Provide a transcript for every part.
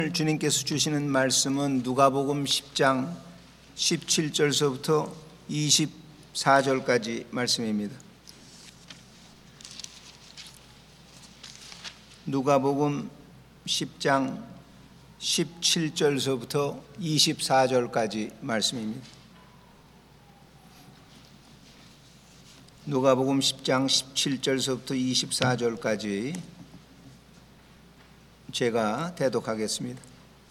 주님께서 주시는 말씀은 누가복음 10장 17절서부터 24절까지 말씀입니다. 누가복음 10장 17절서부터 24절까지 말씀입니다. 누가복음 10장 17절서부터 24절까지 제가 대독하겠습니다.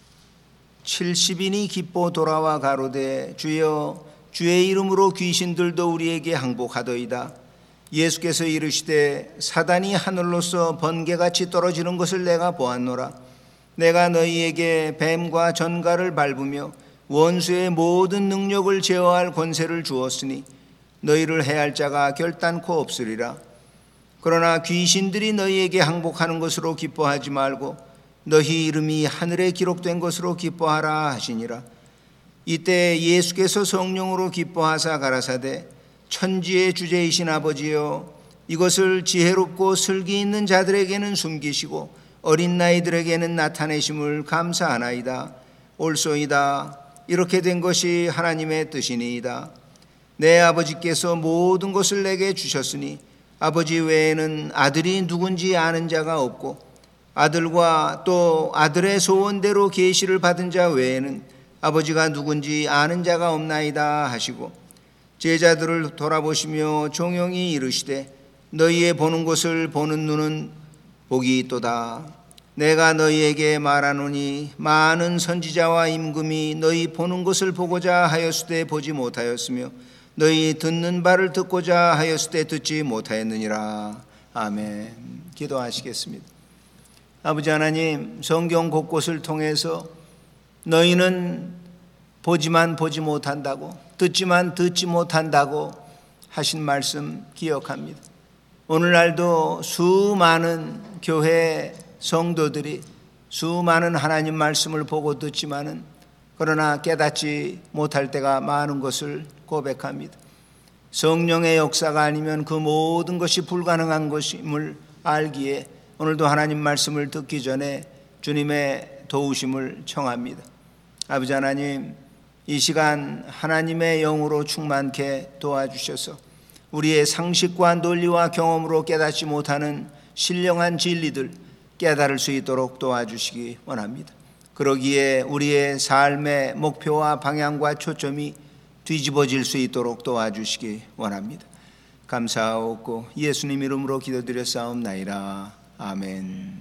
70인이 기뻐 돌아와 가로되 주여 주의 이름으로 귀신들도 우리에게 항복하더이다. 예수께서 이르시되 사단이 하늘로서 번개같이 떨어지는 것을 내가 보았노라. 내가 너희에게 뱀과 전갈을 밟으며 원수의 모든 능력을 제어할 권세를 주었으니 너희를 해할 자가 결단코 없으리라. 그러나 귀신들이 너희에게 항복하는 것으로 기뻐하지 말고 너희 이름이 하늘에 기록된 것으로 기뻐하라 하시니라. 이때 예수께서 성령으로 기뻐하사 가라사대 천지의 주제이신 아버지여 이것을 지혜롭고 슬기 있는 자들에게는 숨기시고 어린 나이들에게는 나타내심을 감사하나이다. 옳소이다. 이렇게 된 것이 하나님의 뜻이니이다. 내 아버지께서 모든 것을 내게 주셨으니 아버지 외에는 아들이 누군지 아는 자가 없고 아들과 또 아들의 소원대로 계시를 받은 자 외에는 아버지가 누군지 아는 자가 없나이다 하시고 제자들을 돌아보시며 종용이 이르시되 너희의 보는 것을 보는 눈은 복이 있도다. 내가 너희에게 말하노니 많은 선지자와 임금이 너희 보는 것을 보고자 하였으되 보지 못하였으며 너희 듣는 바를 듣고자 하였으되 듣지 못하였느니라. 아멘. 기도하시겠습니다. 아버지 하나님, 성경 곳곳을 통해서 너희는 보지만 보지 못한다고, 듣지만 듣지 못한다고 하신 말씀 기억합니다. 오늘날도 수많은 교회 성도들이 수많은 하나님 말씀을 보고 듣지만은 그러나 깨닫지 못할 때가 많은 것을 고백합니다. 성령의 역사가 아니면 그 모든 것이 불가능한 것임을 알기에 오늘도 하나님 말씀을 듣기 전에 주님의 도우심을 청합니다. 아버지 하나님, 이 시간 하나님의 영으로 충만케 도와주셔서 우리의 상식과 논리와 경험으로 깨닫지 못하는 신령한 진리들 깨달을 수 있도록 도와주시기 원합니다. 그러기에 우리의 삶의 목표와 방향과 초점이 뒤집어질 수 있도록 도와주시기 원합니다. 감사하옵고 예수님 이름으로 기도드렸사옵나이다. 아멘.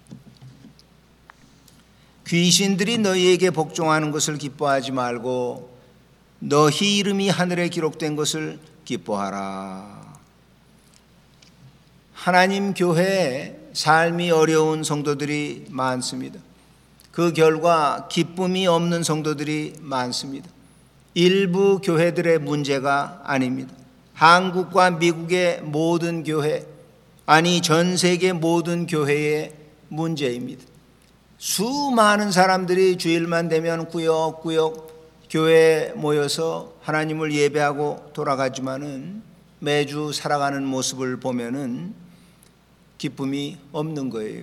귀신들이 너희에게 복종하는 것을 기뻐하지 말고 너희 이름이 하늘에 기록된 것을 기뻐하라. 하나님 교회에 삶이 어려운 성도들이 많습니다. 그 결과 기쁨이 없는 성도들이 많습니다. 일부 교회들의 문제가 아닙니다. 한국과 미국의 모든 교회, 아니 전 세계 모든 교회의 문제입니다. 수많은 사람들이 주일만 되면 꾸역꾸역 교회에 모여서 하나님을 예배하고 돌아가지만은 매주 살아가는 모습을 보면은 기쁨이 없는 거예요.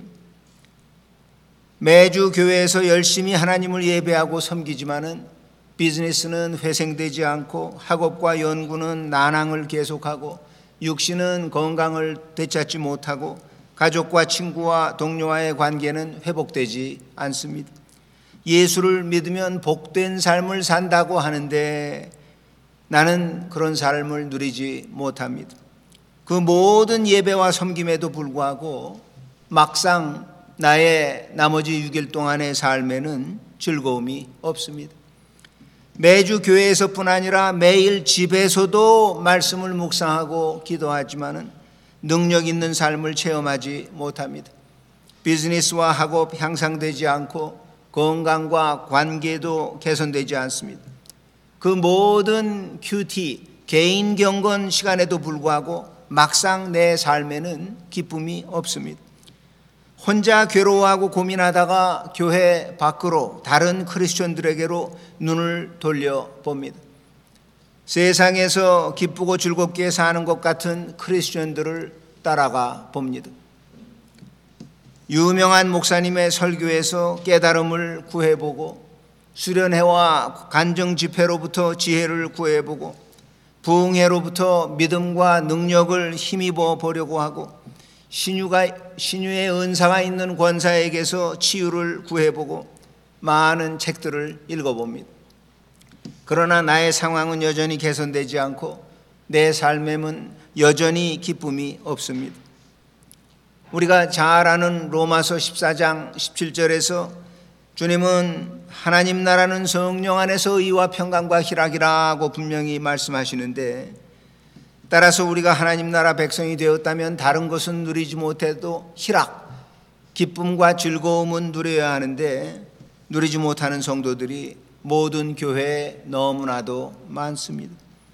매주 교회에서 열심히 하나님을 예배하고 섬기지만은 비즈니스는 회생되지 않고 학업과 연구는 난항을 계속하고 육신은 건강을 되찾지 못하고 가족과 친구와 동료와의 관계는 회복되지 않습니다. 예수를 믿으면 복된 삶을 산다고 하는데 나는 그런 삶을 누리지 못합니다. 그 모든 예배와 섬김에도 불구하고 막상 나의 나머지 6일 동안의 삶에는 즐거움이 없습니다. 매주 교회에서뿐 아니라 매일 집에서도 말씀을 묵상하고 기도하지만은 능력 있는 삶을 체험하지 못합니다. 비즈니스와 학업 향상되지 않고 건강과 관계도 개선되지 않습니다. 그 모든 큐티, 개인 경건 시간에도 불구하고 막상 내 삶에는 기쁨이 없습니다. 혼자 괴로워하고 고민하다가 교회 밖으로 다른 크리스천들에게로 눈을 돌려봅니다. 세상에서 기쁘고 즐겁게 사는 것 같은 크리스천들을 따라가 봅니다. 유명한 목사님의 설교에서 깨달음을 구해보고, 수련회와 간증 집회로부터 지혜를 구해보고, 부흥회로부터 믿음과 능력을 힘입어 보려고 하고, 신유의 은사가 있는 권사에게서 치유를 구해보고 많은 책들을 읽어봅니다. 그러나 나의 상황은 여전히 개선되지 않고 내 삶에는 여전히 기쁨이 없습니다. 우리가 잘 아는 로마서 14장 17절에서 주님은 하나님 나라는 성령 안에서 의와 평강과 희락이라고 분명히 말씀하시는데, 따라서 우리가 하나님 나라 백성이 되었다면 다른 것은 누리지 못해도 희락, 기쁨과 즐거움은 누려야 하는데 누리지 못하는 성도들이 모든 교회에 너무나도 많습니다.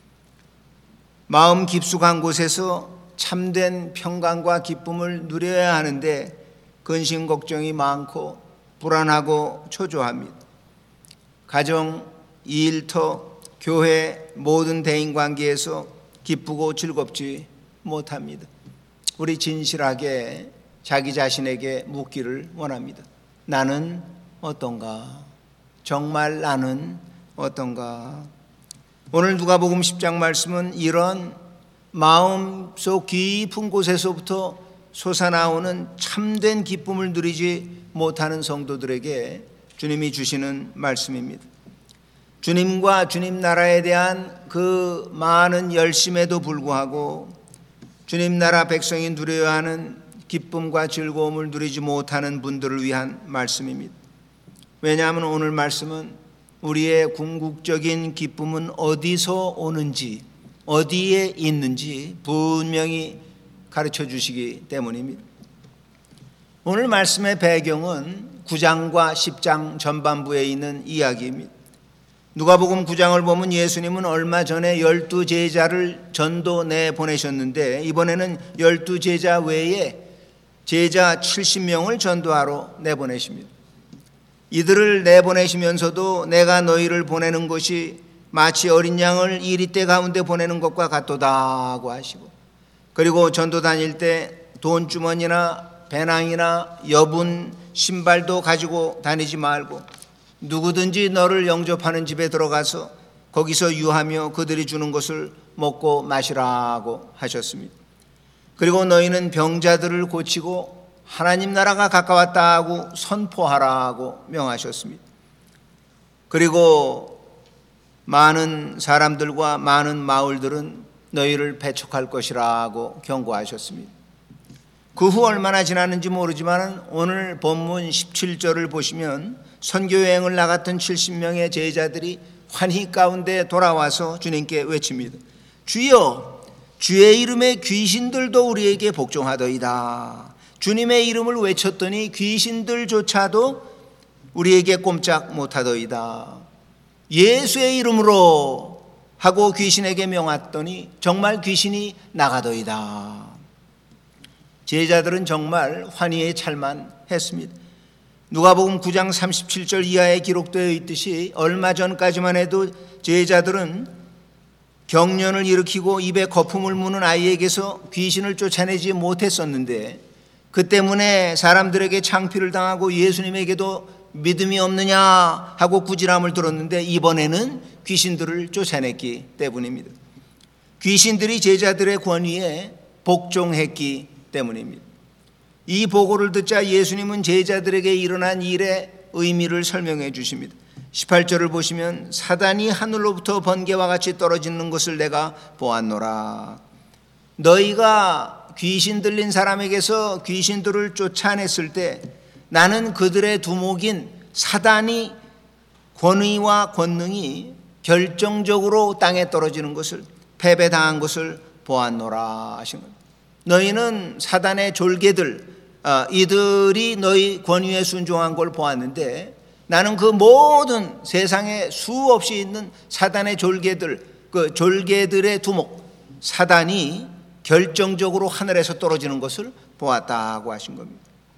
마음 깊숙한 곳에서 참된 평강과 기쁨을 누려야 하는데 근심 걱정이 많고 불안하고 초조합니다. 가정, 일터, 교회 모든 대인관계에서 기쁘고 즐겁지 못합니다. 우리 진실하게 자기 자신에게 묻기를 원합니다. 나는 어떤가? 정말 나는 어떤가? 오늘 누가복음 10장 말씀은 이런 마음속 깊은 곳에서부터 솟아나오는 참된 기쁨을 누리지 못하는 성도들에게 주님이 주시는 말씀입니다. 주님과 주님 나라에 대한 그 많은 열심에도 불구하고 주님 나라 백성이 누려야 하는 기쁨과 즐거움을 누리지 못하는 분들을 위한 말씀입니다. 왜냐하면 오늘 말씀은 우리의 궁극적인 기쁨은 어디서 오는지, 어디에 있는지 분명히 가르쳐 주시기 때문입니다. 오늘 말씀의 배경은 9장과 10장 전반부에 있는 이야기입니다. 누가복음 9장을 보면 예수님은 얼마 전에 12제자를 전도 내보내셨는데 이번에는 12제자 외에 제자 70명을 전도하러 내보내십니다. 이들을 내보내시면서도 내가 너희를 보내는 것이 마치 어린 양을 이리떼 가운데 보내는 것과 같도다고 하시고, 그리고 전도 다닐 때 돈주머니나 배낭이나 여분, 신발도 가지고 다니지 말고 누구든지 너를 영접하는 집에 들어가서 거기서 유하며 그들이 주는 것을 먹고 마시라고 하셨습니다. 그리고 너희는 병자들을 고치고 하나님 나라가 가까웠다고 선포하라고 명하셨습니다. 그리고 많은 사람들과 많은 마을들은 너희를 배척할 것이라고 경고하셨습니다. 그 후 얼마나 지났는지 모르지만 오늘 본문 17절을 보시면 선교여행을 나갔던 70명의 제자들이 환희 가운데 돌아와서 주님께 외칩니다. 주여, 주의 이름에 귀신들도 우리에게 복종하더이다. 주님의 이름을 외쳤더니 귀신들조차도 우리에게 꼼짝 못하더이다. 예수의 이름으로 하고 귀신에게 명했더니 정말 귀신이 나가더이다. 제자들은 정말 환희에 찰만했습니다. 누가복음 9장 37절 이하에 기록되어 있듯이 얼마 전까지만 해도 제자들은 경련을 일으키고 입에 거품을 무는 아이에게서 귀신을 쫓아내지 못했었는데 그 때문에 사람들에게 창피를 당하고 예수님에게도 믿음이 없느냐 하고 꾸지람을 들었는데 이번에는 귀신들을 쫓아냈기 때문입니다. 귀신들이 제자들의 권위에 복종했기 때문입니다. 이 보고를 듣자 예수님은 제자들에게 일어난 일의 의미를 설명해 주십니다. 18절을 보시면 사단이 하늘로부터 번개와 같이 떨어지는 것을 내가 보았노라. 너희가 귀신 들린 사람에게서 귀신들을 쫓아냈을 때 나는 그들의 두목인 사단이 권위와 권능이 결정적으로 땅에 떨어지는 것을, 패배당한 것을 보았노라 하신 겁니다. 너희는 사단의 졸개들, 이들이 너희 권위에 순종한 걸 보았는데 나는 그 모든 세상에 수없이 있는 사단의 졸개들, 그 졸개들의 두목 사단이 결정적으로 하늘에서 떨어지는 것을 보았다고 하신 겁니다.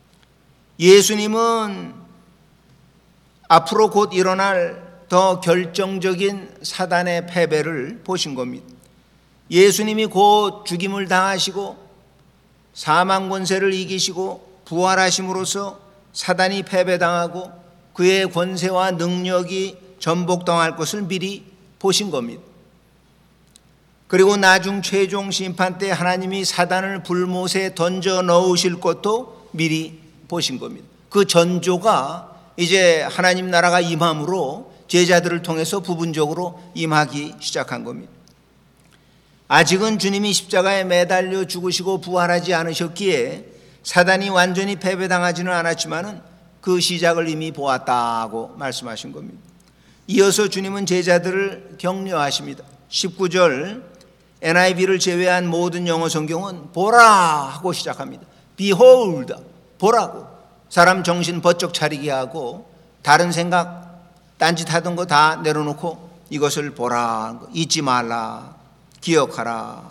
예수님은 앞으로 곧 일어날 더 결정적인 사단의 패배를 보신 겁니다. 예수님이 곧 죽임을 당하시고 사망 권세를 이기시고 부활하심으로써 사단이 패배당하고 그의 권세와 능력이 전복당할 것을 미리 보신 겁니다. 그리고 나중 최종 심판 때 하나님이 사단을 불못에 던져 넣으실 것도 미리 보신 겁니다. 그 전조가 이제 하나님 나라가 임함으로 제자들을 통해서 부분적으로 임하기 시작한 겁니다. 아직은 주님이 십자가에 매달려 죽으시고 부활하지 않으셨기에 사단이 완전히 패배당하지는 않았지만은 그 시작을 이미 보았다고 말씀하신 겁니다. 이어서 주님은 제자들을 격려하십니다. 19절 NIV를 제외한 모든 영어 성경은 보라 하고 시작합니다. Behold, 보라고. 사람 정신 번쩍 차리게 하고 다른 생각, 딴짓하던 거 다 내려놓고 이것을 보라, 잊지 말라, 기억하라.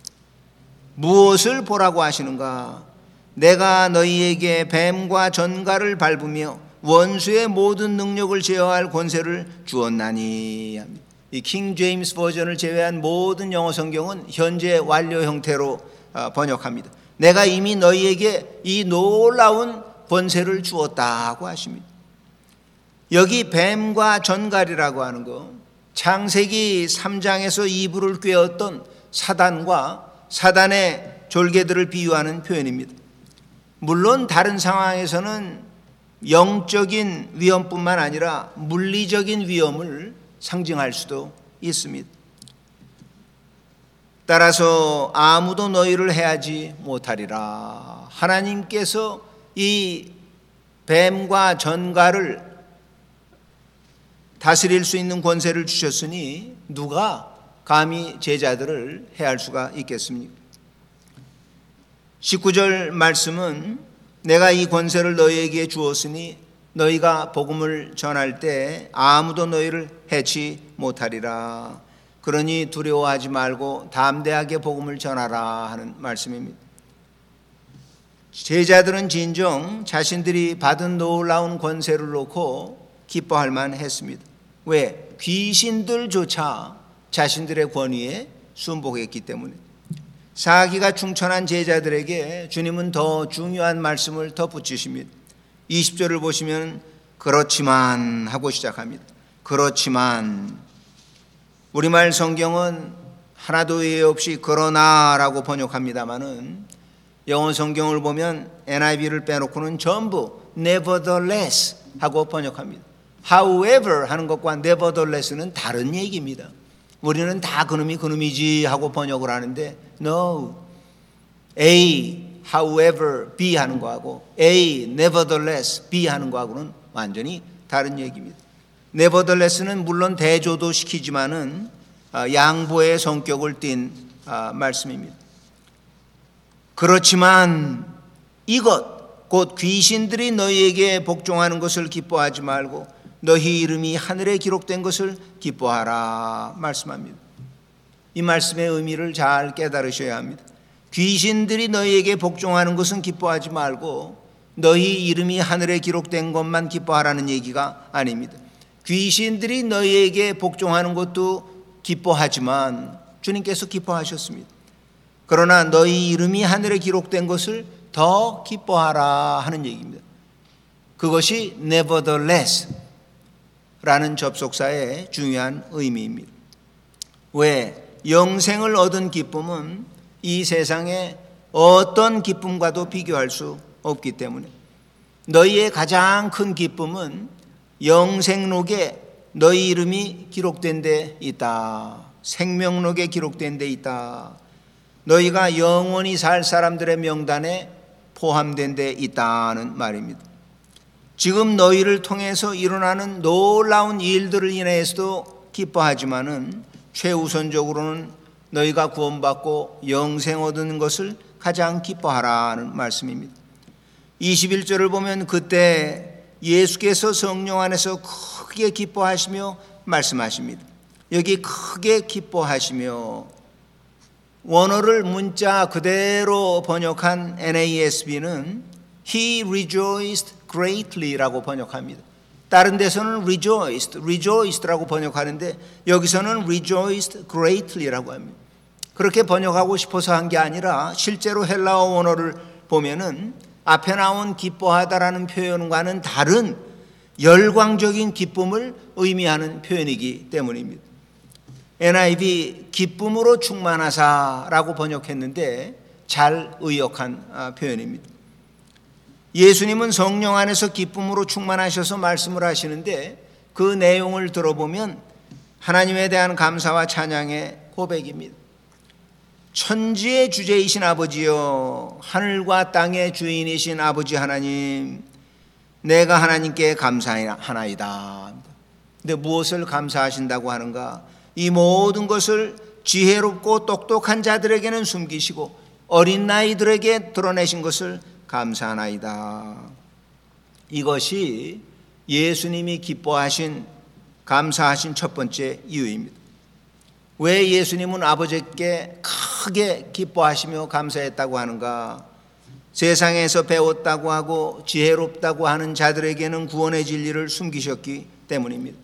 무엇을 보라고 하시는가? 내가 너희에게 뱀과 전갈을 밟으며 원수의 모든 능력을 제어할 권세를 주었나니 합니다. 이 킹 제임스 버전을 제외한 모든 영어 성경은 현재 완료 형태로 번역합니다. 내가 이미 너희에게 이 놀라운 권세를 주었다고 하십니다. 여기 뱀과 전갈이라고 하는 거, 창세기 3장에서 이불을 꿰었던 사단과 사단의 졸개들을 비유하는 표현입니다. 물론 다른 상황에서는 영적인 위험뿐만 아니라 물리적인 위험을 상징할 수도 있습니다. 따라서 아무도 너희를 해하지 못하리라. 하나님께서 이 뱀과 전갈을 다스릴 수 있는 권세를 주셨으니 누가 감히 제자들을 해할 수가 있겠습니까? 19절 말씀은 내가 이 권세를 너희에게 주었으니 너희가 복음을 전할 때 아무도 너희를 해치 못하리라. 그러니 두려워하지 말고 담대하게 복음을 전하라 하는 말씀입니다. 제자들은 진정 자신들이 받은 놀라운 권세를 놓고 기뻐할 만했습니다. 왜? 귀신들조차 자신들의 권위에 순복했기 때문에. 사기가 충천한 제자들에게 주님은 더 중요한 말씀을 덧붙이십니다. 20절을 보시면 그렇지만 하고 시작합니다. 그렇지만. 우리말 성경은 하나도 예외 없이 그러나라고 번역합니다마는 영어 성경을 보면 NIV를 빼놓고는 전부 nevertheless 하고 번역합니다. however 하는 것과 nevertheless는 다른 얘기입니다. 우리는 다 그놈이 그놈이지 하고 번역을 하는데 no, A however B 하는 거하고 A nevertheless B 하는 거하고는 완전히 다른 얘기입니다. nevertheless는 물론 대조도 시키지만은 양보의 성격을 띤 말씀입니다. 그렇지만 이것 곧 귀신들이 너희에게 복종하는 것을 기뻐하지 말고 너희 이름이 하늘에 기록된 것을 기뻐하라 말씀합니다. 이 말씀의 의미를 잘 깨달으셔야 합니다. 귀신들이 너희에게 복종하는 것은 기뻐하지 말고 너희 이름이 하늘에 기록된 것만 기뻐하라는 얘기가 아닙니다. 귀신들이 너희에게 복종하는 것도 기뻐하지만 주님께서 기뻐하셨습니다. 그러나 너희 이름이 하늘에 기록된 것을 더 기뻐하라 하는 얘기입니다. 그것이 nevertheless 라는 접속사의 중요한 의미입니다. 왜? 영생을 얻은 기쁨은 이 세상의 어떤 기쁨과도 비교할 수 없기 때문에 너희의 가장 큰 기쁨은 영생록에 너희 이름이 기록된 데 있다. 생명록에 기록된 데 있다. 너희가 영원히 살 사람들의 명단에 포함된 데 있다는 말입니다. 지금 너희를 통해서 일어나는 놀라운 일들을 인해서도 기뻐하지만은 최우선적으로는 너희가 구원받고 영생 얻는 것을 가장 기뻐하라는 말씀입니다. 21절을 보면 그때 예수께서 성령 안에서 크게 기뻐하시며 말씀하십니다. 여기 크게 기뻐하시며 원어를 문자 그대로 번역한 NASB는 He rejoiced greatly라고 번역합니다. 다른 데서는 rejoiced라고 번역하는데 여기서는 rejoiced greatly라고 합니다. 그렇게 번역하고 싶어서 한 게 아니라 실제로 헬라어 원어를 보면은 앞에 나온 기뻐하다라는 표현과는 다른 열광적인 기쁨을 의미하는 표현이기 때문입니다. NIV 기쁨으로 충만하사라고 번역했는데 잘 의역한 표현입니다. 예수님은 성령 안에서 기쁨으로 충만하셔서 말씀을 하시는데 그 내용을 들어보면 하나님에 대한 감사와 찬양의 고백입니다. 천지의 주제이신 아버지여, 하늘과 땅의 주인이신 아버지 하나님, 내가 하나님께 감사하나이다. 근데 무엇을 감사하신다고 하는가? 이 모든 것을 지혜롭고 똑똑한 자들에게는 숨기시고 어린 나이들에게 드러내신 것을 감사하나이다. 이것이 예수님이 기뻐하신, 감사하신 첫 번째 이유입니다. 왜 예수님은 아버지께 크게 기뻐하시며 감사했다고 하는가? 세상에서 배웠다고 하고 지혜롭다고 하는 자들에게는 구원의 진리를 숨기셨기 때문입니다.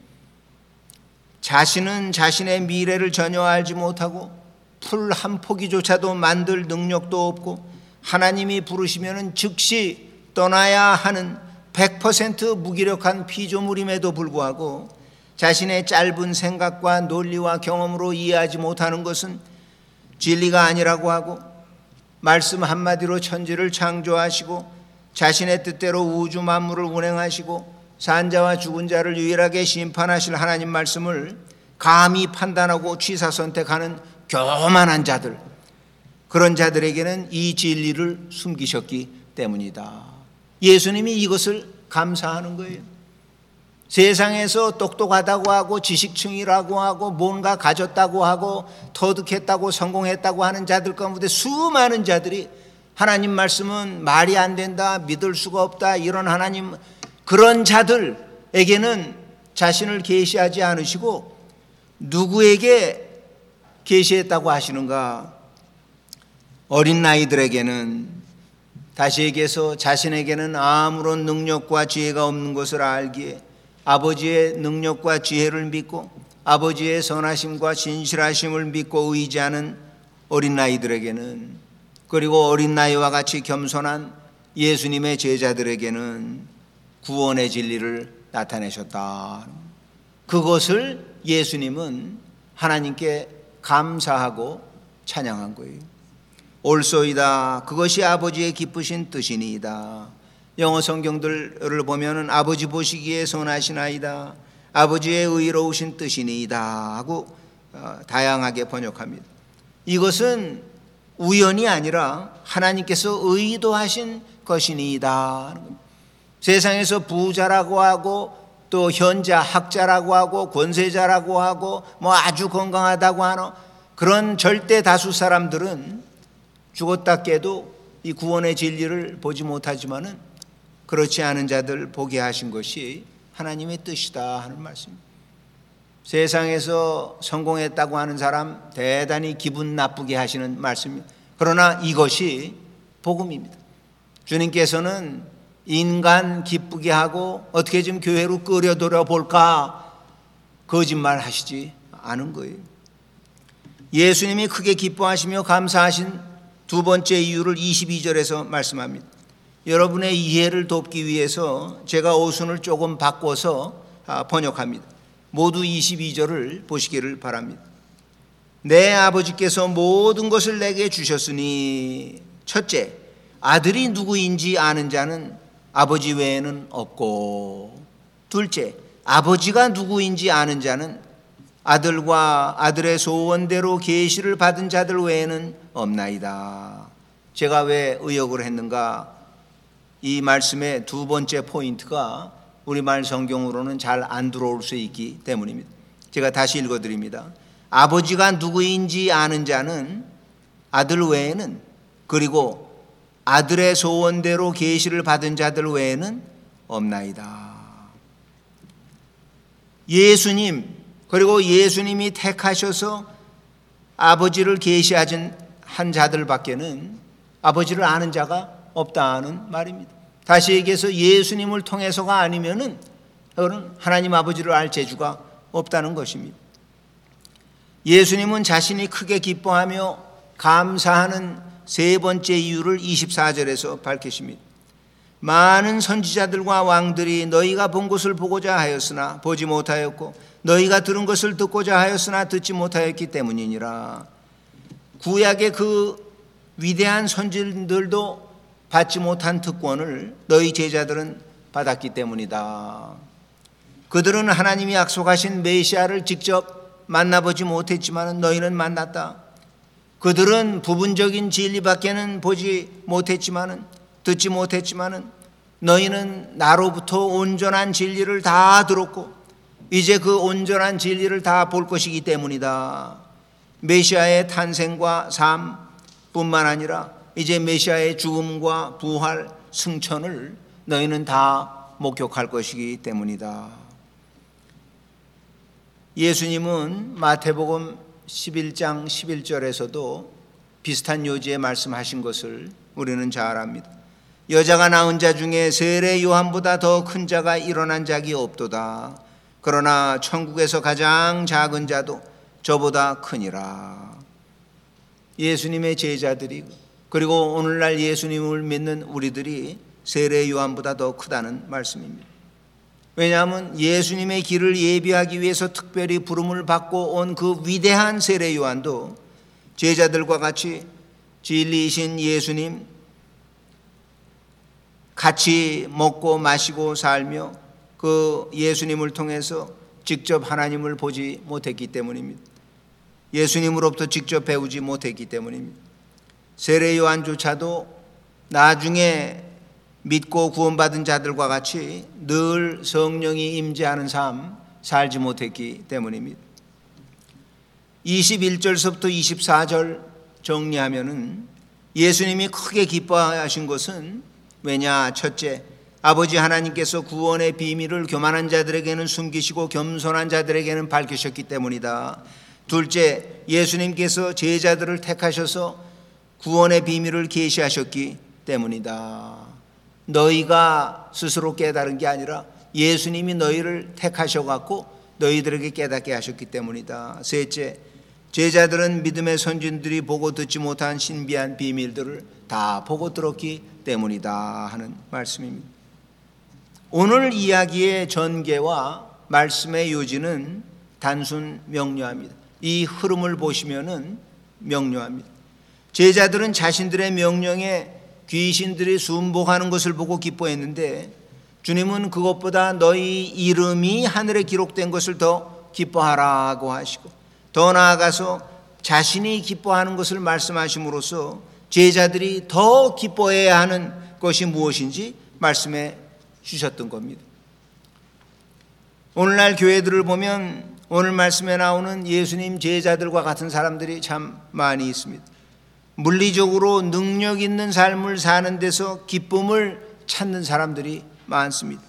자신은 자신의 미래를 전혀 알지 못하고 풀 한 포기조차도 만들 능력도 없고 하나님이 부르시면 즉시 떠나야 하는 100% 무기력한 피조물임에도 불구하고 자신의 짧은 생각과 논리와 경험으로 이해하지 못하는 것은 진리가 아니라고 하고 말씀 한마디로 천지를 창조하시고 자신의 뜻대로 우주 만물을 운행하시고 산자와 죽은 자를 유일하게 심판하실 하나님 말씀을 감히 판단하고 취사 선택하는 교만한 자들, 그런 자들에게는 이 진리를 숨기셨기 때문이다. 예수님이 이것을 감사하는 거예요. 세상에서 똑똑하다고 하고 지식층이라고 하고 뭔가 가졌다고 하고 터득했다고 성공했다고 하는 자들 가운데 수많은 자들이 하나님 말씀은 말이 안 된다, 믿을 수가 없다, 이런 하나님, 그런 자들에게는 자신을 계시하지 않으시고 누구에게 계시했다고 하시는가? 어린 나이들에게는, 다시 얘기해서 자신에게는 아무런 능력과 지혜가 없는 것을 알기에 아버지의 능력과 지혜를 믿고 아버지의 선하심과 진실하심을 믿고 의지하는 어린 나이들에게는, 그리고 어린 나이와 같이 겸손한 예수님의 제자들에게는 구원의 진리를 나타내셨다. 그것을 예수님은 하나님께 감사하고 찬양한 거예요. 옳소이다. 그것이 아버지의 기쁘신 뜻이니이다. 영어 성경들을 보면은 아버지 보시기에 선하시나이다, 아버지의 의로우신 뜻이니이다 하고 다양하게 번역합니다. 이것은 우연이 아니라 하나님께서 의도하신 것이니이다. 세상에서 부자라고 하고 또 현자, 학자라고 하고 권세자라고 하고 뭐 아주 건강하다고 하는 그런 절대 다수 사람들은 죽었다 깨도 이 구원의 진리를 보지 못하지만은 그렇지 않은 자들 보게 하신 것이 하나님의 뜻이다 하는 말씀입니다. 세상에서 성공했다고 하는 사람 대단히 기분 나쁘게 하시는 말씀입니다. 그러나 이것이 복음입니다. 주님께서는 인간 기쁘게 하고 어떻게 좀 교회로 끌어들여 볼까 거짓말 하시지 않은 거예요. 예수님이 크게 기뻐하시며 감사하신 두 번째 이유를 22절에서 말씀합니다. 여러분의 이해를 돕기 위해서 제가 어순을 조금 바꿔서 번역합니다. 모두 22절을 보시기를 바랍니다. 내 아버지께서 모든 것을 내게 주셨으니, 첫째, 아들이 누구인지 아는 자는 아버지 외에는 없고, 둘째, 아버지가 누구인지 아는 자는 아들과 아들의 소원대로 계시를 받은 자들 외에는 없나이다. 제가 왜 의역을 했는가? 이 말씀의 두 번째 포인트가 우리말 성경으로는 잘 안 들어올 수 있기 때문입니다. 제가 다시 읽어드립니다. 아버지가 누구인지 아는 자는 아들 외에는, 그리고 아들의 소원대로 계시를 받은 자들 외에는 없나이다. 예수님, 그리고 예수님이 택하셔서 아버지를 계시하신 한 자들밖에는 아버지를 아는 자가 없다는 말입니다. 다시 얘기해서 예수님을 통해서가 아니면은 그거는 하나님 아버지를 알 재주가 없다는 것입니다. 예수님은 자신이 크게 기뻐하며 감사하는 세 번째 이유를 24절에서 밝히십니다. 많은 선지자들과 왕들이 너희가 본 것을 보고자 하였으나 보지 못하였고 너희가 들은 것을 듣고자 하였으나 듣지 못하였기 때문이니라. 구약의 그 위대한 선지들도 받지 못한 특권을 너희 제자들은 받았기 때문이다. 그들은 하나님이 약속하신 메시아를 직접 만나보지 못했지만 너희는 만났다. 그들은 부분적인 진리밖에는 보지 못했지만 듣지 못했지만 너희는 나로부터 온전한 진리를 다 들었고 이제 그 온전한 진리를 다 볼 것이기 때문이다. 메시아의 탄생과 삶뿐만 아니라 이제 메시아의 죽음과 부활, 승천을 너희는 다 목격할 것이기 때문이다. 예수님은 마태복음 11장 11절에서도 비슷한 요지에 말씀하신 것을 우리는 잘 압니다. 여자가 낳은 자 중에 세례 요한보다 더 큰 자가 일어난 적이 없도다. 그러나 천국에서 가장 작은 자도 저보다 크니라. 예수님의 제자들이 그리고 오늘날 예수님을 믿는 우리들이 세례 요한보다 더 크다는 말씀입니다. 왜냐하면 예수님의 길을 예비하기 위해서 특별히 부름을 받고 온 그 위대한 세례 요한도 제자들과 같이 진리이신 예수님 같이 먹고 마시고 살며 그 예수님을 통해서 직접 하나님을 보지 못했기 때문입니다. 예수님으로부터 직접 배우지 못했기 때문입니다. 세례 요한조차도 나중에 믿고 구원받은 자들과 같이 늘 성령이 임재하는 삶 살지 못했기 때문입니다. 21절서부터 24절 정리하면은 예수님이 크게 기뻐하신 것은 왜냐? 첫째, 아버지 하나님께서 구원의 비밀을 교만한 자들에게는 숨기시고 겸손한 자들에게는 밝히셨기 때문이다. 둘째, 예수님께서 제자들을 택하셔서 구원의 비밀을 계시하셨기 때문이다. 너희가 스스로 깨달은 게 아니라 예수님이 너희를 택하셔갖고 너희들에게 깨닫게 하셨기 때문이다. 셋째, 제자들은 믿음의 선진들이 보고 듣지 못한 신비한 비밀들을 다 보고 들었기 때문이다 하는 말씀입니다. 오늘 이야기의 전개와 말씀의 요지는 단순 명료합니다. 이 흐름을 보시면은 명료합니다. 제자들은 자신들의 명령에 귀신들이 순복하는 것을 보고 기뻐했는데 주님은 그것보다 너희 이름이 하늘에 기록된 것을 더 기뻐하라고 하시고 더 나아가서 자신이 기뻐하는 것을 말씀하심으로써 제자들이 더 기뻐해야 하는 것이 무엇인지 말씀해 주셨던 겁니다. 오늘날 교회들을 보면 오늘 말씀에 나오는 예수님 제자들과 같은 사람들이 참 많이 있습니다. 물리적으로 능력 있는 삶을 사는 데서 기쁨을 찾는 사람들이 많습니다.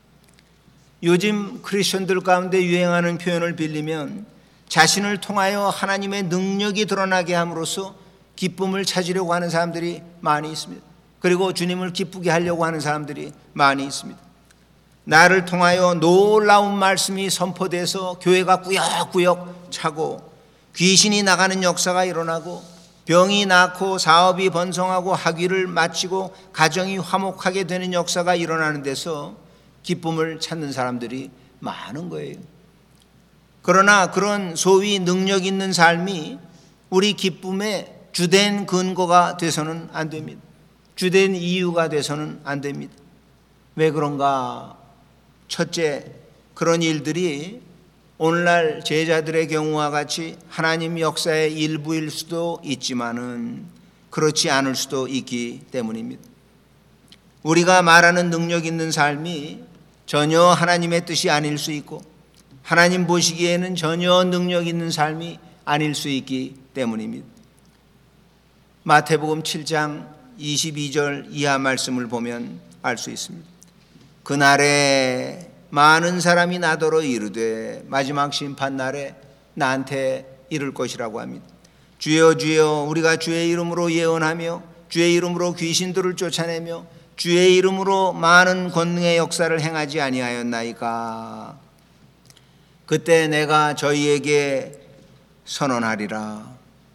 요즘 크리스천들 가운데 유행하는 표현을 빌리면 자신을 통하여 하나님의 능력이 드러나게 함으로써 기쁨을 찾으려고 하는 사람들이 많이 있습니다. 그리고 주님을 기쁘게 하려고 하는 사람들이 많이 있습니다. 나를 통하여 놀라운 말씀이 선포돼서 교회가 꾸역꾸역 차고 귀신이 나가는 역사가 일어나고 병이 낫고 사업이 번성하고 학위를 마치고 가정이 화목하게 되는 역사가 일어나는 데서 기쁨을 찾는 사람들이 많은 거예요. 그러나 그런 소위 능력 있는 삶이 우리 기쁨의 주된 근거가 돼서는 안 됩니다. 주된 이유가 돼서는 안 됩니다. 왜 그런가? 첫째, 그런 일들이 오늘날 제자들의 경우와 같이 하나님 역사의 일부일 수도 있지만은 그렇지 않을 수도 있기 때문입니다. 우리가 말하는 능력 있는 삶이 전혀 하나님의 뜻이 아닐 수 있고 하나님 보시기에는 전혀 능력 있는 삶이 아닐 수 있기 때문입니다. 마태복음 7장 22절 이하 말씀을 보면 알 수 있습니다. 그날에 많은 사람이 나더러 이르되 마지막 심판날에 나한테 이를 것이라고 합니다. 주여 주여 우리가 주의 이름으로 예언하며 주의 이름으로 귀신들을 쫓아내며 주의 이름으로 많은 권능의 역사를 행하지 아니하였나이까. 그때 내가 저희에게 선언하리라.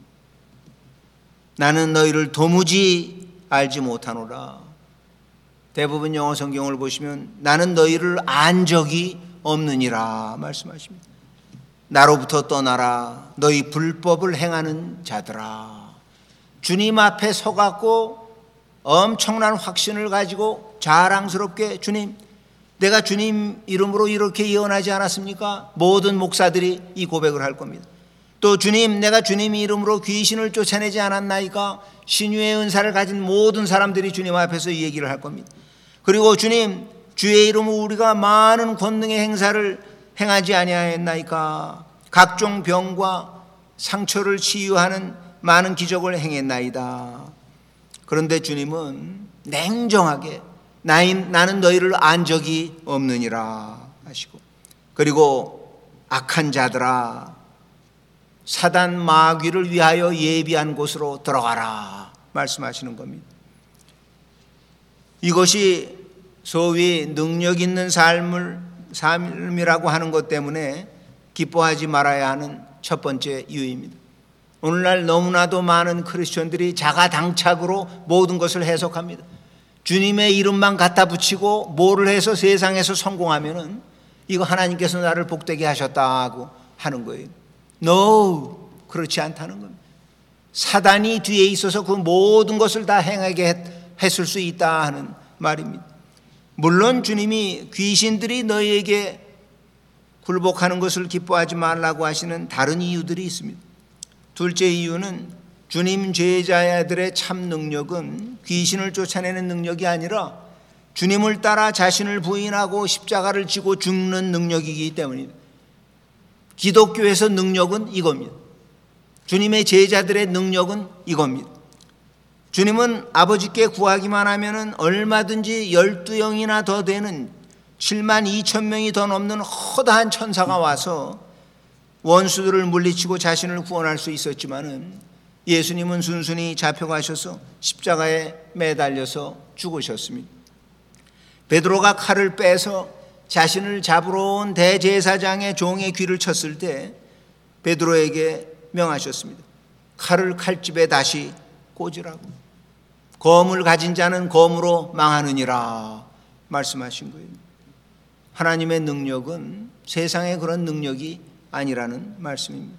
나는 너희를 도무지 알지 못하노라. 대부분 영어 성경을 보시면 나는 너희를 안 적이 없느니라 말씀하십니다. 나로부터 떠나라 너희 불법을 행하는 자들아. 주님 앞에 서갖고 엄청난 확신을 가지고 자랑스럽게 주님, 내가 주님 이름으로 이렇게 예언하지 않았습니까? 모든 목사들이 이 고백을 할 겁니다. 또 주님, 내가 주님 이름으로 귀신을 쫓아내지 않았나이까? 신유의 은사를 가진 모든 사람들이 주님 앞에서 이 얘기를 할 겁니다. 그리고 주님, 주의 이름으로 우리가 많은 권능의 행사를 행하지 아니하였나이까? 각종 병과 상처를 치유하는 많은 기적을 행했나이다. 그런데 주님은 냉정하게 나는 너희를 안 적이 없느니라 하시고, 그리고 악한 자들아 사단 마귀를 위하여 예비한 곳으로 들어가라 말씀하시는 겁니다. 이것이 소위 능력 있는 삶이라고 하는 것 때문에 기뻐하지 말아야 하는 첫 번째 이유입니다. 오늘날 너무나도 많은 크리스천들이 자가당착으로 모든 것을 해석합니다. 주님의 이름만 갖다 붙이고 뭐를 해서 세상에서 성공하면은 이거 하나님께서 나를 복되게 하셨다고 하는 거예요. No, 그렇지 않다는 겁니다. 사단이 뒤에 있어서 그 모든 것을 다 행하게 했을 수 있다 하는 말입니다. 물론 주님이 귀신들이 너희에게 굴복하는 것을 기뻐하지 말라고 하시는 다른 이유들이 있습니다. 둘째 이유는 주님 제자들의 참 능력은 귀신을 쫓아내는 능력이 아니라 주님을 따라 자신을 부인하고 십자가를 지고 죽는 능력이기 때문입니다. 기독교에서 능력은 이겁니다. 주님의 제자들의 능력은 이겁니다. 주님은 아버지께 구하기만 하면 얼마든지 12영이나 더 되는 7만 2천 명이 더 넘는 허다한 천사가 와서 원수들을 물리치고 자신을 구원할 수 있었지만은 예수님은 순순히 잡혀가셔서 십자가에 매달려서 죽으셨습니다. 베드로가 칼을 빼서 자신을 잡으러 온 대제사장의 종의 귀를 쳤을 때 베드로에게 명하셨습니다. 칼을 칼집에 다시 꽂으라고. 검을 가진 자는 검으로 망하느니라 말씀하신 거예요. 하나님의 능력은 세상의 그런 능력이 아니라는 말씀입니다.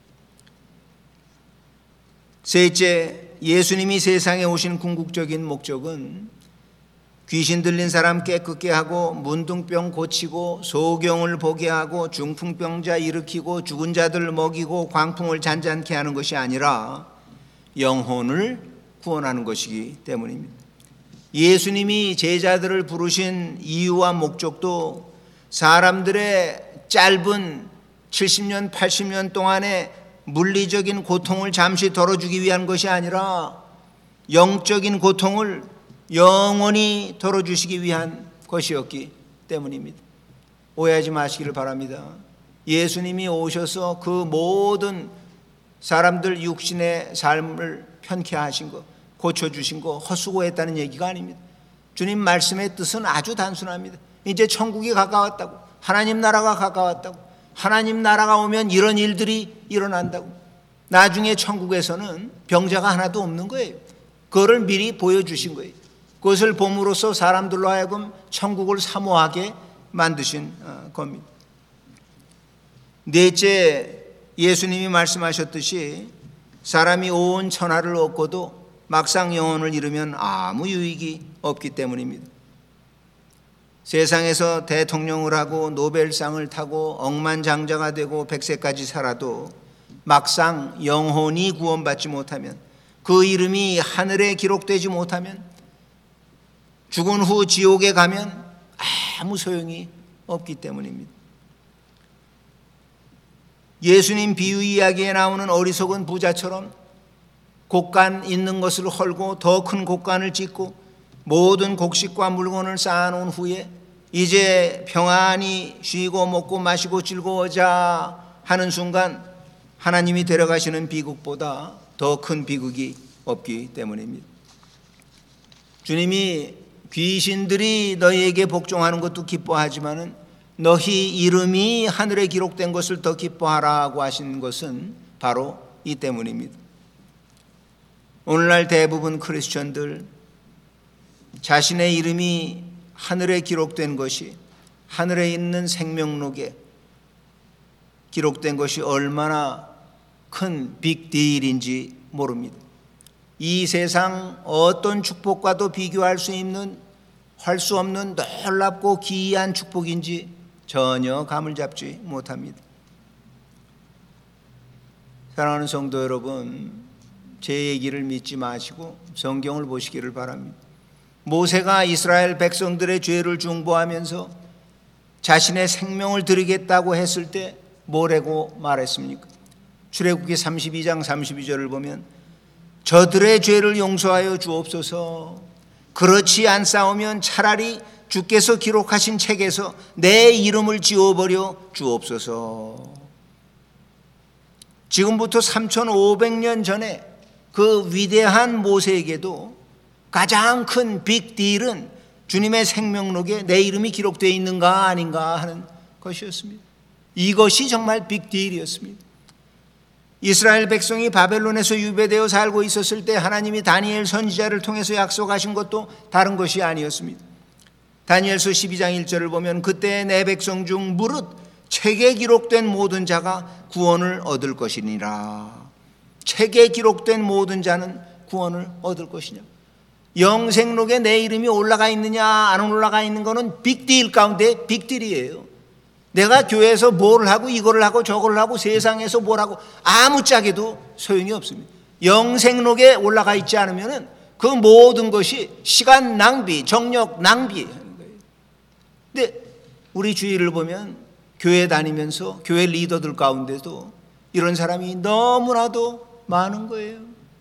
셋째, 예수님이 세상에 오신 궁극적인 목적은 귀신 들린 사람 깨끗게 하고 문둥병 고치고 소경을 보게 하고 중풍병자 일으키고 죽은 자들 먹이고 광풍을 잔잔케 하는 것이 아니라 영혼을 구원하는 것이기 때문입니다. 예수님이 제자들을 부르신 이유와 목적도 사람들의 짧은 70년, 80년 동안의 물리적인 고통을 잠시 덜어주기 위한 것이 아니라 영적인 고통을 영원히 덜어주시기 위한 것이었기 때문입니다. 오해하지 마시기를 바랍니다. 예수님이 오셔서 그 모든 사람들 육신의 삶을 편케 하신 것, 고쳐주신 것, 헛수고했다는 얘기가 아닙니다. 주님 말씀의 뜻은 아주 단순합니다. 이제 천국이 가까웠다고, 하나님 나라가 가까웠다고, 하나님 나라가 오면 이런 일들이 일어난다고. 나중에 천국에서는 병자가 하나도 없는 거예요. 그거를 미리 보여주신 거예요. 그것을 봄으로써 사람들로 하여금 천국을 사모하게 만드신 겁니다. 넷째, 예수님이 말씀하셨듯이 사람이 온 천하를 얻고도 막상 영혼을 잃으면 아무 유익이 없기 때문입니다. 세상에서 대통령을 하고 노벨상을 타고 억만장자가 되고 100세까지 살아도 막상 영혼이 구원받지 못하면, 그 이름이 하늘에 기록되지 못하면, 죽은 후 지옥에 가면 아무 소용이 없기 때문입니다. 예수님 비유 이야기에 나오는 어리석은 부자처럼 곡간 있는 것을 헐고 더 큰 곡간을 짓고 모든 곡식과 물건을 쌓아놓은 후에 이제 평안히 쉬고 먹고 마시고 즐거워자 하는 순간 하나님이 데려가시는 비극보다 더 큰 비극이 없기 때문입니다. 주님이 귀신들이 너희에게 복종하는 것도 기뻐하지만은 너희 이름이 하늘에 기록된 것을 더 기뻐하라고 하신 것은 바로 이 때문입니다. 오늘날 대부분 크리스천들 자신의 이름이 하늘에 기록된 것이, 하늘에 있는 생명록에 기록된 것이 얼마나 큰 빅딜인지 모릅니다. 이 세상 어떤 축복과도 비교할 수 없는 놀랍고 기이한 축복인지 전혀 감을 잡지 못합니다. 사랑하는 성도 여러분, 제 얘기를 믿지 마시고 성경을 보시기를 바랍니다. 모세가 이스라엘 백성들의 죄를 중보하면서 자신의 생명을 드리겠다고 했을 때 뭐라고 말했습니까? 출애굽기 32장 32절을 보면 저들의 죄를 용서하여 주옵소서. 그렇지 않사오면 차라리 주께서 기록하신 책에서 내 이름을 지워버려 주옵소서. 지금부터 3500년 전에 그 위대한 모세에게도 가장 큰 빅딜은 주님의 생명록에 내 이름이 기록되어 있는가 아닌가 하는 것이었습니다. 이것이 정말 빅딜이었습니다. 이스라엘 백성이 바벨론에서 유배되어 살고 있었을 때 하나님이 다니엘 선지자를 통해서 약속하신 것도 다른 것이 아니었습니다. 다니엘서 12장 1절을 보면 그때 내 백성 중 무릇 책에 기록된 모든 자가 구원을 얻을 것이니라. 책에 기록된 모든 자는 구원을 얻을 것이냐. 영생록에 내 이름이 올라가 있느냐 안 올라가 있는 것은 빅딜 가운데 빅딜이에요. 내가 교회에서 뭘 하고 이거를 하고 저거를 하고 세상에서 뭘 하고 아무짝에도 소용이 없습니다. 영생록에 올라가 있지 않으면 그 모든 것이 시간 낭비, 정력 낭비하는 거예요. 근데 우리 주위를 보면 교회 다니면서 교회 리더들 가운데도 이런 사람이 너무나도 많은 거예요.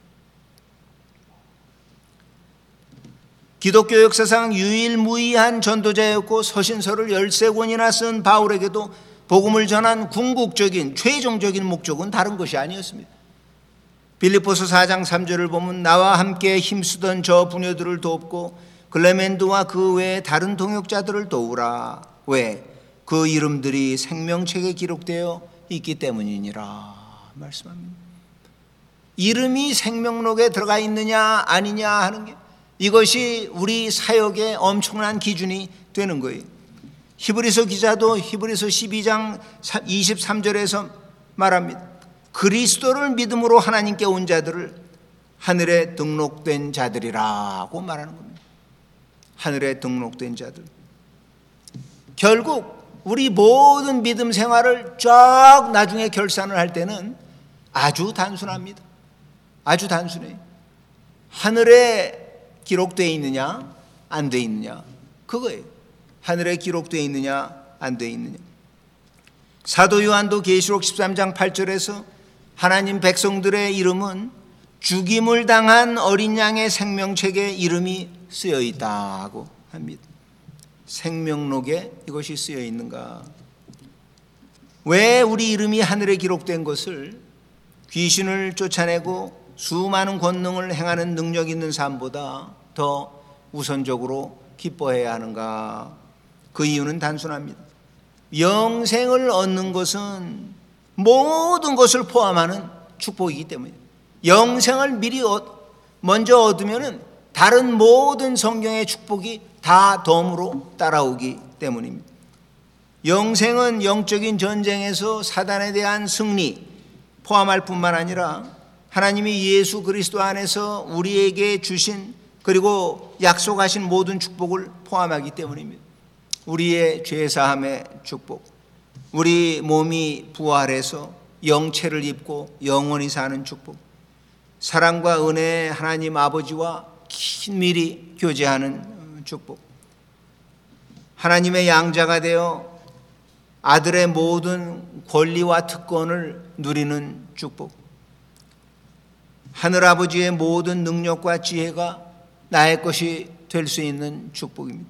기독교 역사상 유일무이한 전도자였고 서신서를 13권이나 쓴 바울에게도 복음을 전한 궁극적인 최종적인 목적은 다른 것이 아니었습니다. 빌립보서 4장 3절을 보면 나와 함께 힘쓰던 저 부녀들을 돕고 글레멘드와 그 외에 다른 동역자들을 도우라. 왜? 그 이름들이 생명책에 기록되어 있기 때문이니라 말씀합니다. 이름이 생명록에 들어가 있느냐 아니냐 하는 게 이것이 우리 사역의 엄청난 기준이 되는 거예요. 히브리서 기자도 히브리서 12장 23절에서 말합니다. 그리스도를 믿음으로 하나님께 온 자들을 하늘에 등록된 자들이라고 말하는 겁니다. 하늘에 등록된 자들. 결국 우리 모든 믿음 생활을 쫙 나중에 결산을 할 때는 아주 단순합니다. 아주 단순해요. 하늘에 기록되어 있느냐 안 되어 있느냐 그거예요. 하늘에 기록되어 있느냐 안 되어 있느냐. 사도 요한도 계시록 13장 8절에서 하나님 백성들의 이름은 죽임을 당한 어린 양의 생명책에 이름이 쓰여 있다고 합니다. 생명록에 이것이 쓰여 있는가. 왜 우리 이름이 하늘에 기록된 것을 귀신을 쫓아내고 수많은 권능을 행하는 능력 있는 삶보다 더 우선적으로 기뻐해야 하는가. 그 이유는 단순합니다. 영생을 얻는 것은 모든 것을 포함하는 축복이기 때문이에요. 영생을 미리 먼저 얻으면 다른 모든 성경의 축복이 다 덤으로 따라오기 때문입니다. 영생은 영적인 전쟁에서 사단에 대한 승리 포함할 뿐만 아니라 하나님이 예수 그리스도 안에서 우리에게 주신 그리고 약속하신 모든 축복을 포함하기 때문입니다. 우리의 죄사함의 축복, 우리 몸이 부활해서 영체를 입고 영원히 사는 축복, 사랑과 은혜의 하나님 아버지와 긴밀히 교제하는 축복, 하나님의 양자가 되어 아들의 모든 권리와 특권을 누리는 축복, 하늘아버지의 모든 능력과 지혜가 나의 것이 될 수 있는 축복입니다.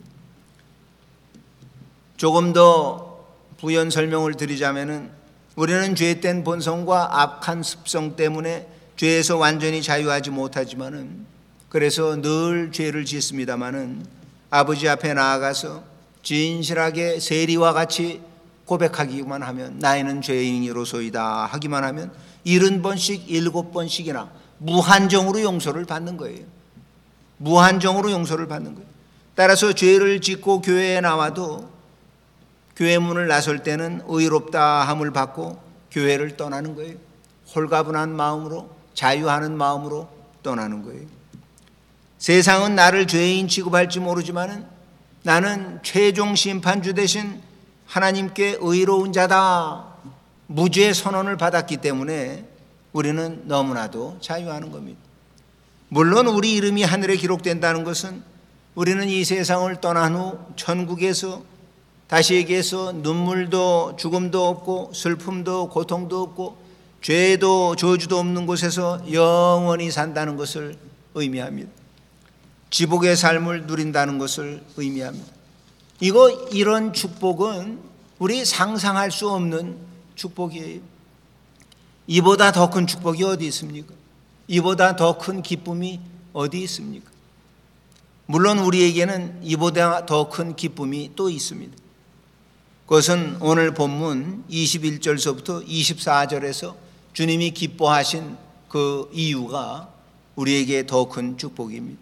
조금 더 부연 설명을 드리자면 우리는 죄된 본성과 악한 습성 때문에 죄에서 완전히 자유하지 못하지만은 그래서 늘 죄를 짓습니다마는 아버지 앞에 나아가서 진실하게 세리와 같이 고백하기만 하면 나이는 죄인이로소이다 하기만 하면 70번씩 7번씩이나 무한정으로 용서를 받는 거예요. 무한정으로 용서를 받는 거예요. 따라서 죄를 짓고 교회에 나와도 교회 문을 나설 때는 의롭다 함을 받고 교회를 떠나는 거예요. 홀가분한 마음으로, 자유하는 마음으로 떠나는 거예요. 세상은 나를 죄인 취급할지 모르지만 나는 최종 심판주 대신 하나님께 의로운 자다, 무죄 선언을 받았기 때문에 우리는 너무나도 자유하는 겁니다. 물론 우리 이름이 하늘에 기록된다는 것은 우리는 이 세상을 떠난 후 천국에서, 다시 얘기해서 눈물도 죽음도 없고 슬픔도 고통도 없고 죄도 저주도 없는 곳에서 영원히 산다는 것을 의미합니다. 지복의 삶을 누린다는 것을 의미합니다. 이런 축복은 우리 상상할 수 없는 축복이에요. 이보다 더 큰 축복이 어디 있습니까? 이보다 더 큰 기쁨이 어디 있습니까? 물론 우리에게는 이보다 더 큰 기쁨이 또 있습니다. 그것은 오늘 본문 21절서부터 24절에서 주님이 기뻐하신 그 이유가 우리에게 더 큰 축복입니다.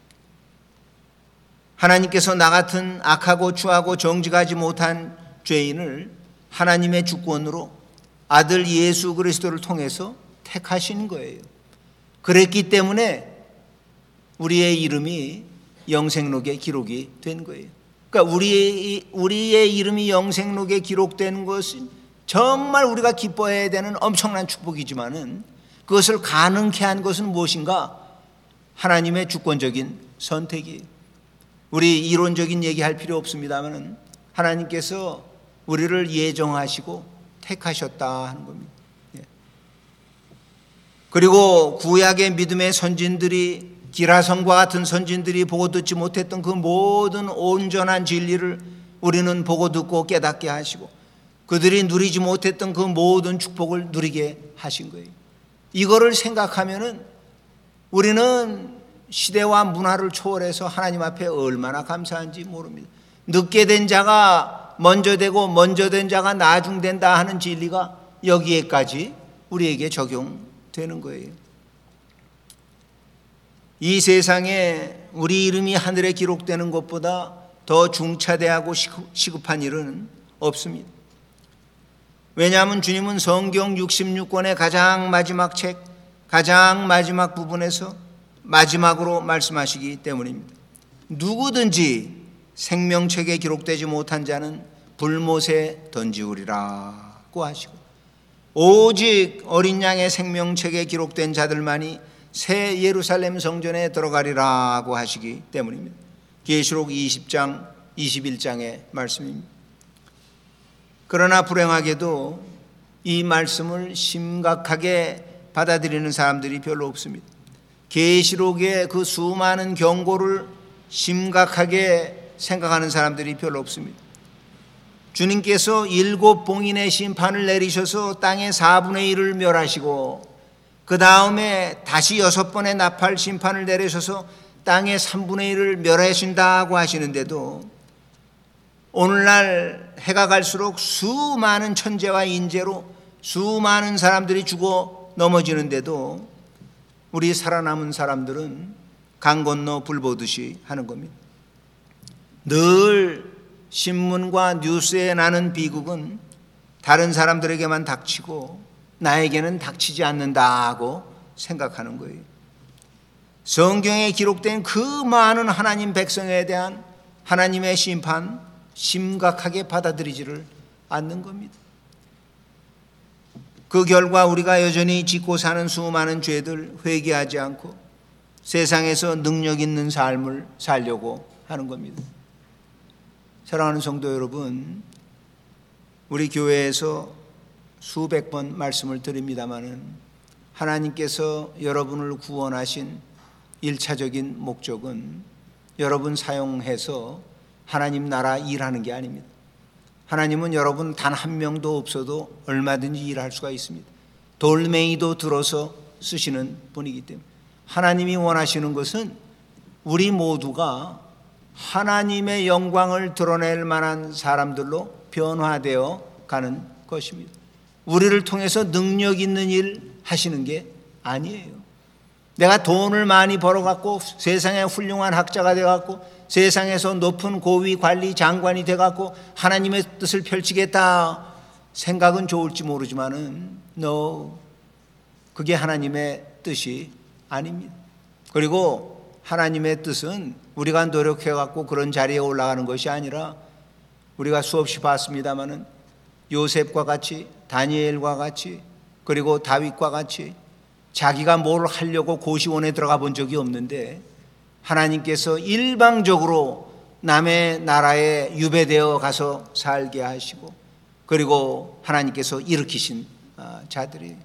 하나님께서 나 같은 악하고 추하고 정직하지 못한 죄인을 하나님의 주권으로 아들 예수 그리스도를 통해서 택하신 거예요. 그랬기 때문에 우리의 이름이 영생록에 기록이 된 거예요. 그러니까 우리의 이름이 영생록에 기록된 것은 정말 우리가 기뻐해야 되는 엄청난 축복이지만은 그것을 가능케 한 것은 무엇인가? 하나님의 주권적인 선택이에요. 우리 이론적인 얘기할 필요 없습니다만 하나님께서 우리를 예정하시고 택하셨다 하는 겁니다. 그리고 구약의 믿음의 선진들이, 기라성과 같은 선진들이 보고 듣지 못했던 그 모든 온전한 진리를 우리는 보고 듣고 깨닫게 하시고 그들이 누리지 못했던 그 모든 축복을 누리게 하신 거예요. 이거를 생각하면은 우리는 시대와 문화를 초월해서 하나님 앞에 얼마나 감사한지 모릅니다. 늦게 된 자가 먼저 되고 먼저 된 자가 나중된다 하는 진리가 여기에까지 우리에게 적용되는 거예요. 이 세상에 우리 이름이 하늘에 기록되는 것보다 더 중차대하고 시급한 일은 없습니다. 왜냐하면 주님은 성경 66권의 가장 마지막 책, 가장 마지막 부분에서 마지막으로 말씀하시기 때문입니다. 누구든지 생명책에 기록되지 못한 자는 불못에 던지우리라고 하시고 오직 어린 양의 생명책에 기록된 자들만이 새 예루살렘 성전에 들어가리라고 하시기 때문입니다. 계시록 20장 21장의 말씀입니다. 그러나 불행하게도 이 말씀을 심각하게 받아들이는 사람들이 별로 없습니다. 계시록의 그 수많은 경고를 심각하게 생각하는 사람들이 별로 없습니다. 주님께서 7 봉인의 심판을 내리셔서 땅의 4분의 1을 멸하시고 그 다음에 다시 6번의 나팔 심판을 내리셔서 땅의 3분의 1을 멸하신다고 하시는데도 오늘날 해가 갈수록 수많은 천재와 인재로 수많은 사람들이 죽어 넘어지는데도 우리 살아남은 사람들은 강 건너 불 보듯이 하는 겁니다. 늘 신문과 뉴스에 나는 비극은 다른 사람들에게만 닥치고 나에게는 닥치지 않는다고 생각하는 거예요. 성경에 기록된 그 많은 하나님 백성에 대한 하나님의 심판 심각하게 받아들이지를 않는 겁니다. 그 결과 우리가 여전히 짓고 사는 수많은 죄들 회개하지 않고 세상에서 능력 있는 삶을 살려고 하는 겁니다. 사랑하는 성도 여러분, 우리 교회에서 수백 번 말씀을 드립니다마는 하나님께서 여러분을 구원하신 1차적인 목적은 여러분 사용해서 하나님 나라 일하는 게 아닙니다. 하나님은 여러분 단 한 명도 없어도 얼마든지 일할 수가 있습니다. 돌멩이도 들어서 쓰시는 분이기 때문에 하나님이 원하시는 것은 우리 모두가 하나님의 영광을 드러낼 만한 사람들로 변화되어 가는 것입니다. 우리를 통해서 능력 있는 일 하시는 게 아니에요. 내가 돈을 많이 벌어갖고 세상에 훌륭한 학자가 되어갖고 세상에서 높은 고위 관리 장관이 돼갖고 하나님의 뜻을 펼치겠다 생각은 좋을지 모르지만은 그게 하나님의 뜻이 아닙니다. 그리고 하나님의 뜻은 우리가 노력해갖고 그런 자리에 올라가는 것이 아니라, 우리가 수없이 봤습니다마는 요셉과 같이, 다니엘과 같이, 그리고 다윗과 같이 자기가 뭘 하려고 고시원에 들어가 본 적이 없는데 하나님께서 일방적으로 남의 나라에 유배되어 가서 살게 하시고, 그리고 하나님께서 일으키신 자들이,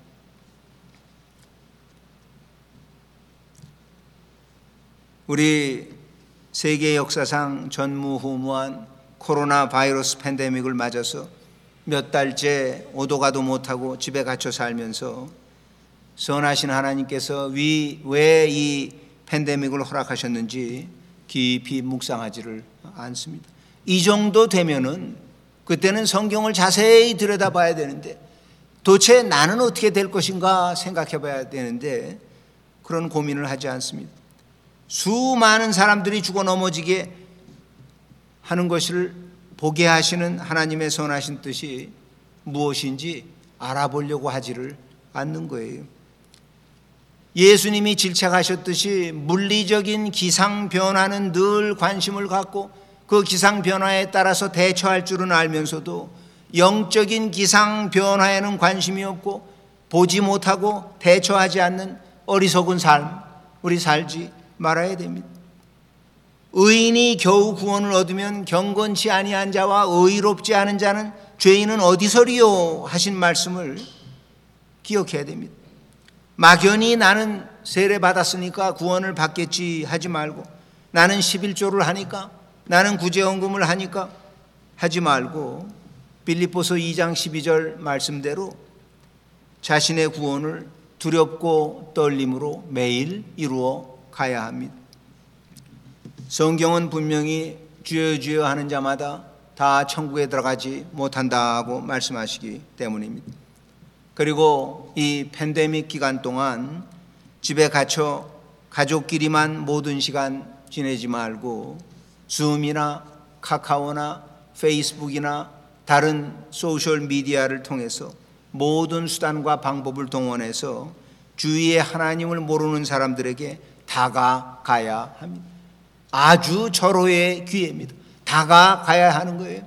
우리 세계 역사상 전무후무한 코로나 바이러스 팬데믹을 맞아서 몇 달째 오도 가도 못하고 집에 갇혀 살면서 선하신 하나님께서 왜 이 팬데믹을 허락하셨는지 깊이 묵상하지를 않습니다. 이 정도 되면은 그때는 성경을 자세히 들여다봐야 되는데, 도대체 나는 어떻게 될 것인가 생각해 봐야 되는데 그런 고민을 하지 않습니다. 수많은 사람들이 죽어 넘어지게 하는 것을 보게 하시는 하나님의 선하신 뜻이 무엇인지 알아보려고 하지를 않는 거예요. 예수님이 질책하셨듯이 물리적인 기상 변화는 늘 관심을 갖고 그 기상 변화에 따라서 대처할 줄은 알면서도 영적인 기상 변화에는 관심이 없고 보지 못하고 대처하지 않는 어리석은 삶, 우리 살지 말아야 됩니다. 의인이 겨우 구원을 얻으면 경건치 아니한 자와 의롭지 않은 자는 죄인은 어디서리요 하신 말씀을 기억해야 됩니다. 막연히 나는 세례 받았으니까 구원을 받겠지 하지 말고, 나는 11조를 하니까, 나는 구제헌금을 하니까 하지 말고, 빌립보서 2장 12절 말씀대로 자신의 구원을 두렵고 떨림으로 매일 이루어 가야 합니다. 성경은 분명히 주여 주여 하는 자마다 다 천국에 들어가지 못한다고 말씀하시기 때문입니다. 그리고 이 팬데믹 기간 동안 집에 갇혀 가족끼리만 모든 시간 지내지 말고 줌이나 카카오나 페이스북이나 다른 소셜 미디어를 통해서 모든 수단과 방법을 동원해서 주위에 하나님을 모르는 사람들에게 다가가야 합니다. 아주 절호의 기회입니다. 다가가야 하는 거예요.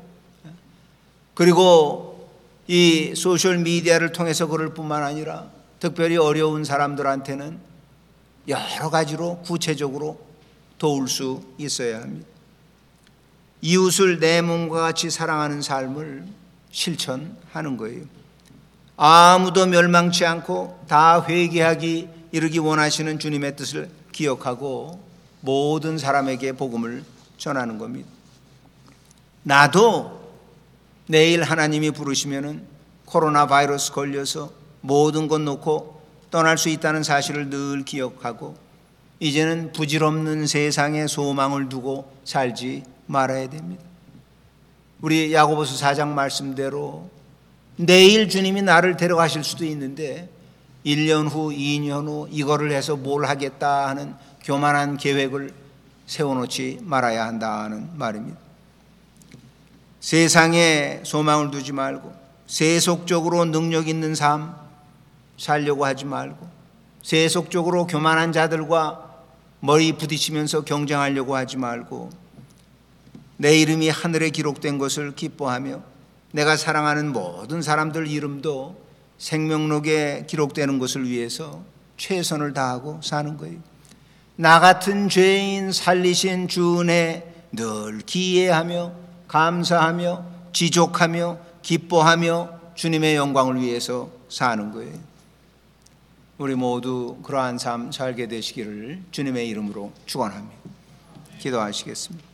그리고 이 소셜 미디어를 통해서 그럴 뿐만 아니라 특별히 어려운 사람들한테는 여러 가지로 구체적으로 도울 수 있어야 합니다. 이웃을 내 몸과 같이 사랑하는 삶을 실천하는 거예요. 아무도 멸망치 않고 다 회개하기 이르기 원하시는 주님의 뜻을 기억하고 모든 사람에게 복음을 전하는 겁니다. 나도 내일 하나님이 부르시면은 코로나 바이러스 걸려서 모든 것 놓고 떠날 수 있다는 사실을 늘 기억하고 이제는 부질없는 세상에 소망을 두고 살지 말아야 됩니다. 우리 야고보서 4장 말씀대로 내일 주님이 나를 데려가실 수도 있는데 1년 후, 2년 후 이거를 해서 뭘 하겠다 하는 교만한 계획을 세워놓지 말아야 한다는 말입니다. 세상에 소망을 두지 말고 세속적으로 능력 있는 삶 살려고 하지 말고 세속적으로 교만한 자들과 머리 부딪히면서 경쟁하려고 하지 말고 내 이름이 하늘에 기록된 것을 기뻐하며 내가 사랑하는 모든 사람들 이름도 생명록에 기록되는 것을 위해서 최선을 다하고 사는 거예요. 나 같은 죄인 살리신 주 은혜 늘 기예하며 감사하며 지족하며 기뻐하며 주님의 영광을 위해서 사는 거예요. 우리 모두 그러한 삶 살게 되시기를 주님의 이름으로 축원합니다. 기도하시겠습니다.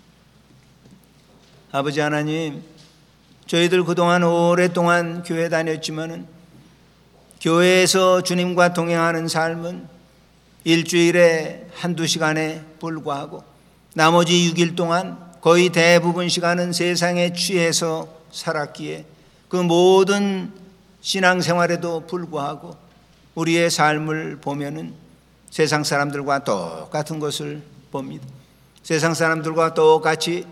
아버지 하나님, 저희들 그동안 오랫동안 교회 다녔지만은 교회에서 주님과 동행하는 삶은 일주일에 한두 시간에 불과하고 나머지 6일 동안 거의 대부분 시간은 세상에 취해서 살았기에 그 모든 신앙생활에도 불구하고 우리의 삶을 보면은 세상 사람들과 똑같은 것을 봅니다. 세상 사람들과 똑같이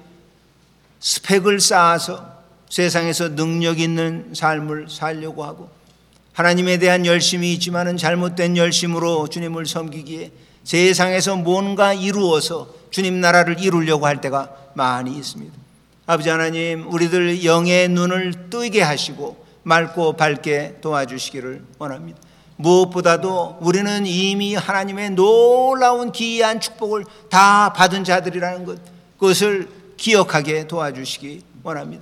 스펙을 쌓아서 세상에서 능력 있는 삶을 살려고 하고 하나님에 대한 열심이 있지만은 잘못된 열심으로 주님을 섬기기에 세상에서 뭔가 이루어서 주님 나라를 이루려고 할 때가 많이 있습니다. 아버지 하나님, 우리들 영의 눈을 뜨게 하시고 맑고 밝게 도와주시기를 원합니다. 무엇보다도 우리는 이미 하나님의 놀라운 기이한 축복을 다 받은 자들이라는 것, 그것을 기억하게 도와주시기 원합니다.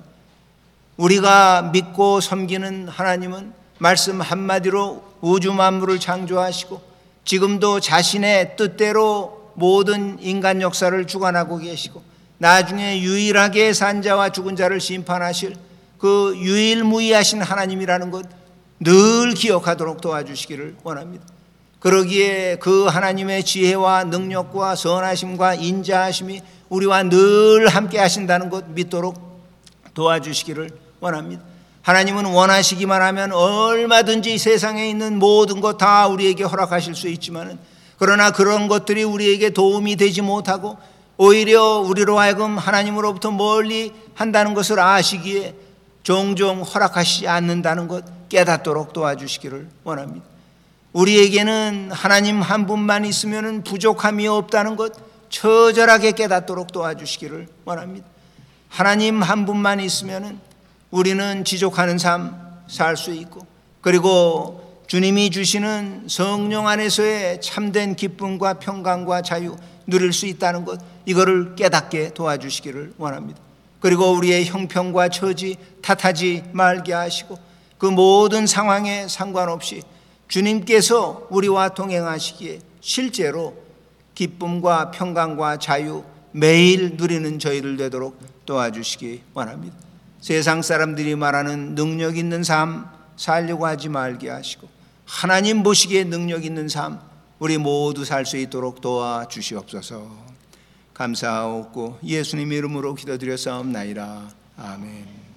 우리가 믿고 섬기는 하나님은 말씀 한마디로 우주 만물을 창조하시고 지금도 자신의 뜻대로 모든 인간 역사를 주관하고 계시고 나중에 유일하게 산 자와 죽은 자를 심판하실 그 유일무이하신 하나님이라는 것 늘 기억하도록 도와주시기를 원합니다. 그러기에 그 하나님의 지혜와 능력과 선하심과 인자하심이 우리와 늘 함께 하신다는 것 믿도록 도와주시기를 원합니다. 하나님은 원하시기만 하면 얼마든지 세상에 있는 모든 것 다 우리에게 허락하실 수 있지만 그러나 그런 것들이 우리에게 도움이 되지 못하고 오히려 우리로 하여금 하나님으로부터 멀리 한다는 것을 아시기에 종종 허락하시지 않는다는 것 깨닫도록 도와주시기를 원합니다. 우리에게는 하나님 한 분만 있으면 부족함이 없다는 것 처절하게 깨닫도록 도와주시기를 원합니다. 하나님 한 분만 있으면 우리는 지족하는 삶 살 수 있고 그리고 주님이 주시는 성령 안에서의 참된 기쁨과 평강과 자유 누릴 수 있다는 것 이거를 깨닫게 도와주시기를 원합니다. 그리고 우리의 형편과 처지 탓하지 말게 하시고 그 모든 상황에 상관없이 주님께서 우리와 동행하시기에 실제로 기쁨과 평강과 자유 매일 누리는 저희들 되도록 도와주시기 원합니다. 세상 사람들이 말하는 능력 있는 삶 살려고 하지 말게 하시고 하나님 보시기에 능력 있는 삶 우리 모두 살 수 있도록 도와주시옵소서. 감사하옵고 예수님 이름으로 기도드려 싸움나이다. 아멘.